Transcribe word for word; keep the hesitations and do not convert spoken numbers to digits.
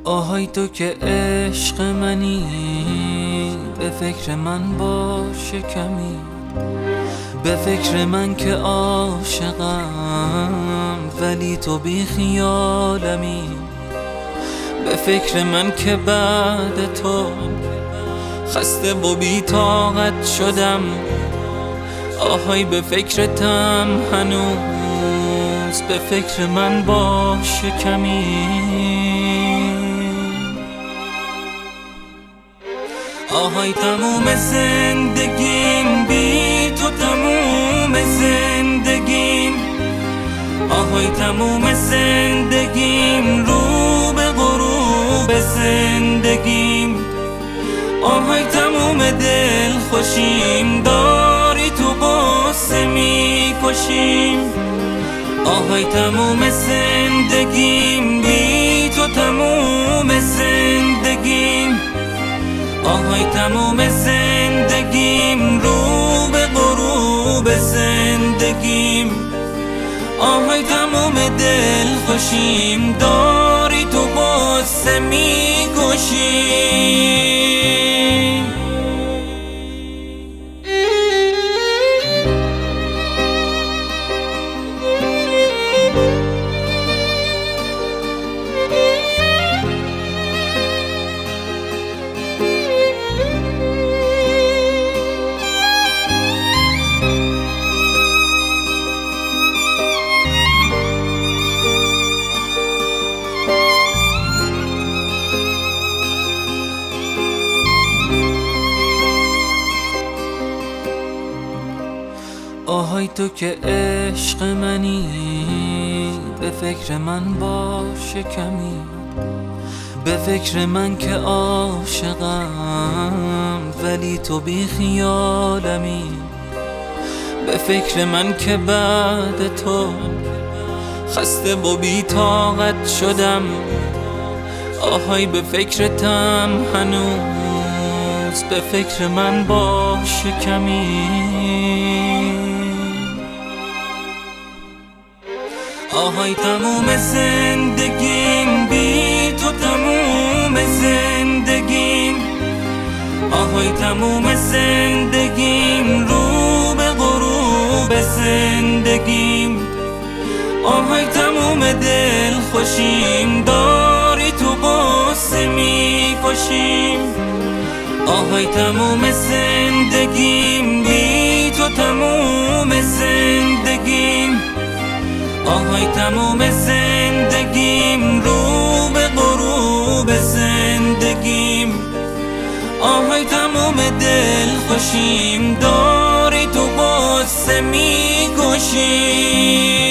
آهای تو که عشق منی، به فکر من باش کمی، به فکر من که عاشقم ولی تو بی خیالمی، به فکر من که بعد تو خسته و بی طاقت شدم. آهای به فکرتم هنوز، به فکر من باش کمی. آهای تموم زندگیم بی تو، تموم زندگیم. آهای تموم زندگیم رو به غروب زندگیم. آهای تموم دل خوشیم داری تو قصه می کشیم. آهای تموم زندگیم بی تو، تموم زندگیم. آهای تموم زندگیم رو به غروب زندگیم. آهای تموم دل خوشیم داری تو قصه می کشیم. آهای تو که عشق منی، به فکر من باش کمی، به فکر من که عاشقم ولی تو بی خیالمی، به فکر من که بعد تو خسته و بی طاقت شدم. آهای به فکرتم هنوز، به فکر من باش کمی. آهای تموم زندگیم بی تو، تموم زندگیم. آهای تموم زندگیم رو به غروب زندگیم. آهای تموم دل خوشیم داری تو قصه می کشیم. آهای تموم زندگیم بی تو، تموم زندگیم. آهای تموم زندگیم رو به غروب زندگیم. آهای تموم دل خوشیم داری تو قصه می کشیم.